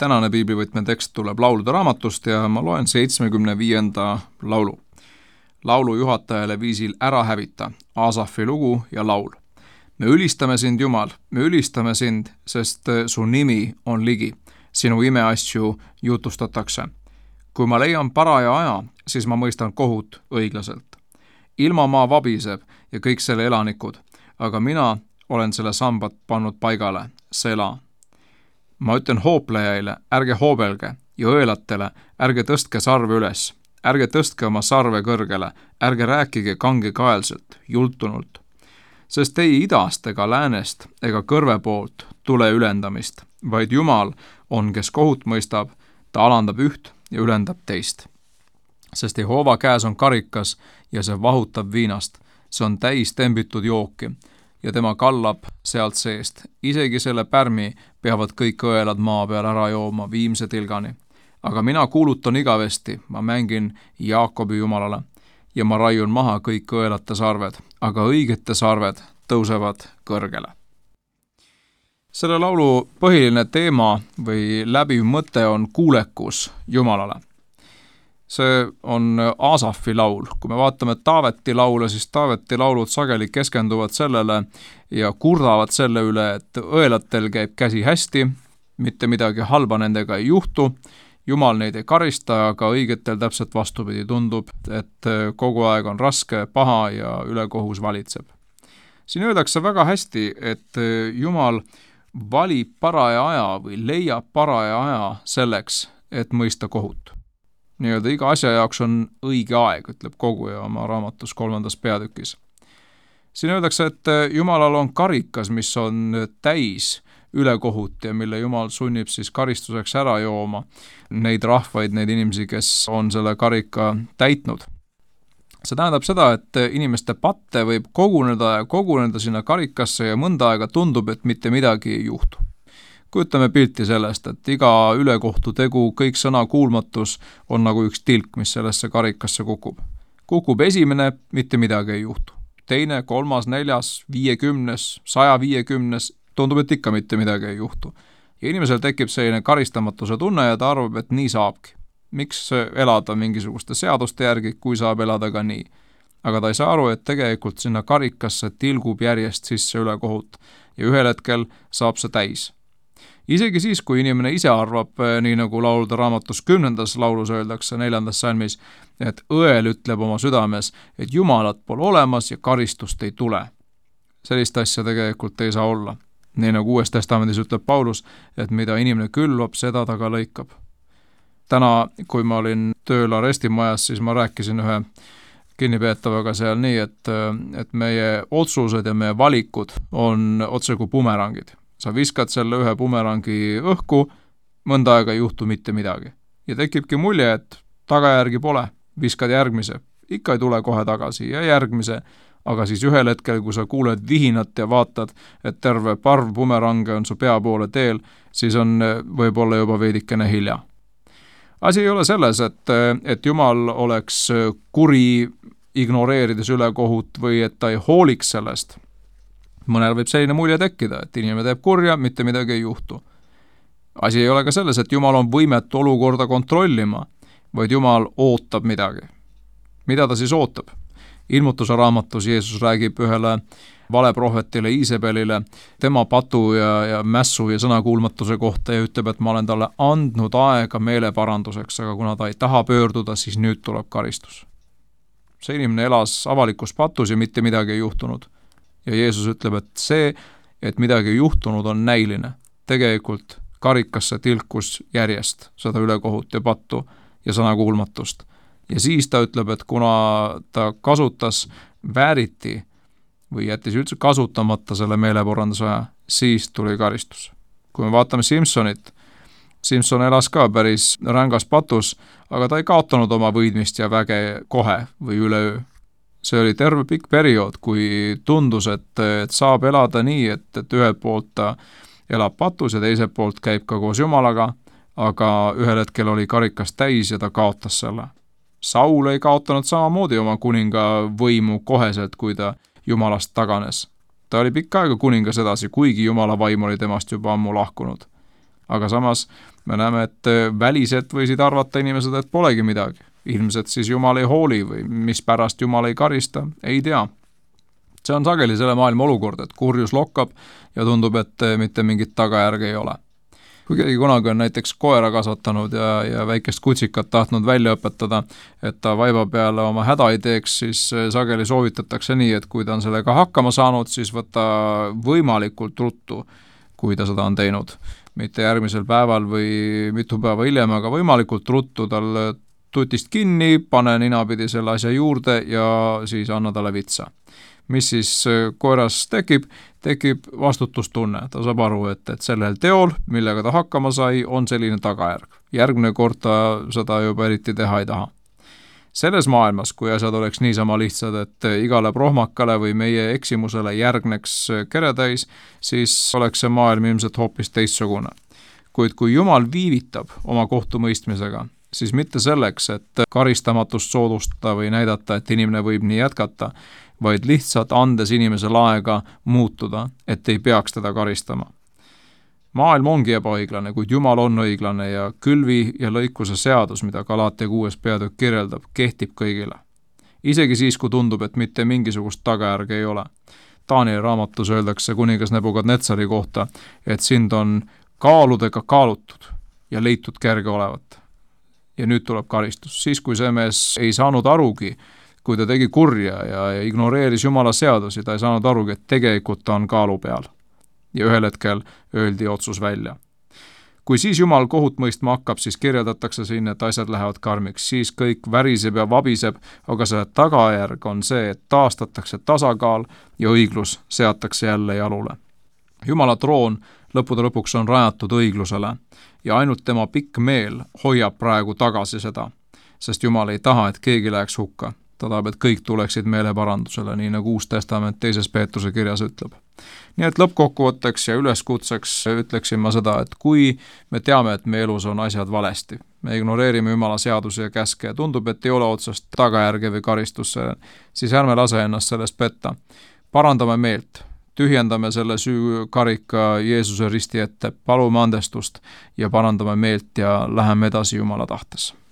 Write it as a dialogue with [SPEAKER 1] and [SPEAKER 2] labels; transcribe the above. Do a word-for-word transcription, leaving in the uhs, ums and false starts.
[SPEAKER 1] tänane piiblivõtme tekst tuleb laulude raamatust ja ma loen seitsmekümne viienda laulu. Laulu juhatajale viisil Ära hävita, Aasafi lugu ja laul. Me ülistame sind, Jumal, me ülistame sind, sest su nimi on ligi. Sinu imeasju jutustatakse. Kui ma leian paraja aja, siis ma mõistan kohut õiglaselt. Ilmamaa vabiseb ja kõik selle elanikud, aga mina olen selle sambad pannud paigale, sela. Ma ütlen hooplejaile, ärge hoobelge, ja õelatele, ärge tõstke sarve üles, ärge tõstke oma sarve kõrgele, ärge rääkige kangekaelselt, jultunult. Sest ei idast ega läänest ega kõrve poolt tule ülendamist, vaid Jumal on, kes kohut mõistab, ta alandab üht ja ülendab teist. Sest Jehova käes on karikas ja see vahutab viinast, see on täis tembitud jooki ja tema kallab sealt seest. Isegi selle pärmi peavad kõik õelad maa peal ära jooma viimse tilgani. Aga mina kuulutan igavesti, ma mängin Jaakobi Jumalale ja ma raiun maha kõik õelate sarved, aga õigete sarved tõusevad kõrgele. Selle laulu põhiline teema või läbiv mõte on kuulekus Jumalale. See on Aasafi laul. Kui me vaatame Taaveti laule, siis Taaveti laulud sageli keskenduvad sellele ja kurdavad selle üle, et õelatel käib käsi hästi, mitte midagi halba nendega ei juhtu, Jumal neid ei karista, aga õigetel täpselt vastupidi tundub, et kogu aeg on raske, paha ja ülekohus valitseb. Siin öeldakse väga hästi, et Jumal valib paraja aja või leiab paraja aja selleks, et mõista kohut. Nii-öelda iga asja jaoks on õige aeg, ütleb koguja oma raamatus kolmandas peatükis. Siin öeldakse, et Jumalal on karikas, mis on täis ülekohut ja mille Jumal sunnib siis karistuseks ära jooma neid rahvaid, neid inimesi, kes on selle karika täitnud. See tähendab seda, et inimeste patte võib koguneda ja koguneda sinna karikasse ja mõnda aega tundub, et mitte midagi ei juhtu. Kujutame pilti sellest, et iga ülekohtu tegu, kõik sõna kuulmatus on nagu üks tilk, mis sellesse karikasse kukub. Kukub esimene, mitte midagi ei juhtu. Teine, kolmas, neljas, viiekümnes, saja viiekümnes, tundub, et ikka mitte midagi ei juhtu. Ja inimesel tekib selline karistamatuse tunne ja ta arvab, et nii saabki. Miks elada mingisuguste seaduste järgi, kui saab elada ka nii? Aga ta ei saa aru, et tegelikult sinna karikasse tilgub järjest sisse ülekohut ja ühel hetkel saab see täis. Isegi siis, kui inimene ise arvab, nii nagu laulude raamatus kümnendas laulus öeldakse neljandas salmis, et õel ütleb oma südames, et Jumalat pole olemas ja karistust ei tule. Sellist asja tegelikult ei saa olla. Nii nagu Uues Testamendis ütleb Paulus, et mida inimene külvab, seda ta ka lõikab. Täna, kui ma olin tööl arestimajas, siis ma rääkisin ühe kinnipeetavaga seal nii, et, et meie otsused ja meie valikud on otse kui bumerangid. Sa viskad selle ühe bumerangi õhku, mõnda aega ei juhtu mitte midagi. Ja tekibki mulje, et tagajärgi pole, viskad järgmise, ikka ei tule kohe tagasi ja järgmise, aga siis ühel hetkel, kui sa kuuled vihinat ja vaatad, et terve parv bumerange on su pea poole teel, siis on võib-olla juba veidikene hilja. Asi ei ole selles, et, et Jumal oleks kuri ignoreerides ülekohut või et ta ei hooliks sellest. Mõnel võib selline mulje tekkida, et inimene teeb kurja, mitte midagi ei juhtu. Asi ei ole ka selles, et Jumal on võimetu olukorda kontrollima, vaid Jumal ootab midagi. Mida ta siis ootab? Ilmutuse raamatus Jeesus räägib ühele valeprohvetile Iisabelile tema patu ja, ja mässu ja sõnakuulmatuse kohta ja ütleb, et ma olen talle andnud aega meeleparanduseks, aga kuna ta ei taha pöörduda, siis nüüd tuleb karistus. See inimene elas avalikus patus ja mitte midagi ei juhtunud. Ja Jeesus ütleb, et see, et midagi ei juhtunud, on näiline. Tegelikult karikasse tilkus järjest seda ülekohut ja pattu ja sõnakuulmatust. Ja siis ta ütleb, et kuna ta kasutas vääriti või jättis üldse kasutamata selle meeleparanduse aja, siis tuli karistus. Kui me vaatame Simsonit, Simson elas ka päris rängas patus, aga ta ei kaotanud oma võidmist ja väge kohe või üleöö. See oli terve pikk periood, kui tundus, et, et saab elada nii, et, et ühelt poolt ta elab patus ja teiselt poolt käib ka koos Jumalaga, aga ühel hetkel oli karikas täis ja ta kaotas selle. Saul ei kaotanud samamoodi oma kuninga võimu koheselt, kui ta Jumalast taganes. Ta oli pikka aega kuningas edasi, kuigi Jumala vaim oli temast juba ammu lahkunud. aga samas me näeme, et väliselt võisid arvata inimesed, et polegi midagi. Ilmselt siis Jumal ei hooli või mispärast Jumal ei karista, ei tea. See on sageli selle maailma olukord, et kurjus lokkab ja tundub, et mitte mingit tagajärge ei ole. Kui keegi kunagi on näiteks koera kasvatanud ja, ja väikest kutsikat tahtnud välja õpetada, et ta vaiba peale oma häda ei teeks, siis sageli soovitatakse nii, et kui ta on sellega hakkama saanud, siis võtta võimalikult ruttu, kui ta seda on teinud. Mitte järgmisel päeval või mitu päeva hiljem, aga võimalikult ruttu tal tutist kinni, pane ninapidi selle asja juurde ja siis anna talle vitsa. Mis siis koeras tekib? Tekib vastutustunne. Ta saab aru, et, et sellel teol, millega ta hakkama sai, on selline tagajärg. Järgmine kord ta seda juba eriti teha ei taha. Selles maailmas, kui asjad oleks niisama lihtsad, et igale prohmakale või meie eksimusele järgneks keretäis, siis oleks see maailm ilmselt hoopis teistsugune. Kuid kui Jumal viivitab oma kohtumõistmisega, siis mitte selleks, et karistamatust soodustada või näidata, et inimene võib nii jätkata, vaid lihtsalt andes inimesele aega muutuda, et ei peaks teda karistama. Maailm ongi ebaõiglane, kuid Jumal on õiglane ja külvi ja lõikuse seadus, mida Galatia kuues peatükk kirjeldab, kehtib kõigile. Isegi siis, kui tundub, et mitte mingisugust tagajärge ei ole. Danieli raamatus öeldakse kuningas Nebukadnetsari kohta, et sind on kaaludega kaalutud ja leitud kerge olevat. Ja nüüd tuleb karistus. Siis, kui see mees ei saanud arugi, kui ta tegi kurja ja, ja ignoreeris Jumala seadusi, ta ei saanud arugi, et tegelikult ta on kaalu peal. Ja ühel hetkel öeldi otsus välja. Kui siis Jumal kohut mõistma hakkab, siis kirjeldatakse siin, et asjad lähevad karmiks. Siis kõik väriseb ja vabiseb, aga see tagajärg on see, et taastatakse tasakaal ja õiglus seatakse jälle jalule. Jumala troon lõppude lõpuks on rajatud õiglusele ja ainult tema pikk meel hoiab praegu tagasi seda, sest Jumal ei taha, et keegi läheks hukka. Ta tahab, et kõik tuleksid meeleparandusele, nii nagu Uus Testament teises Peetruse kirjas ütleb. Nii et lõppkokkuvõtteks ja üleskutseks ütleksin ma seda, et kui me teame, et meie elus on asjad valesti, me ignoreerime Jumala seadusi ja käske ja tundub, et ei ole otsest tagajärge või karistusse, siis ärme lase ennast sellest petta. Parandame meelt, tühjendame selle süü karika Jeesuse risti ette, palume andestust ja parandame meelt ja läheme edasi Jumala tahtes.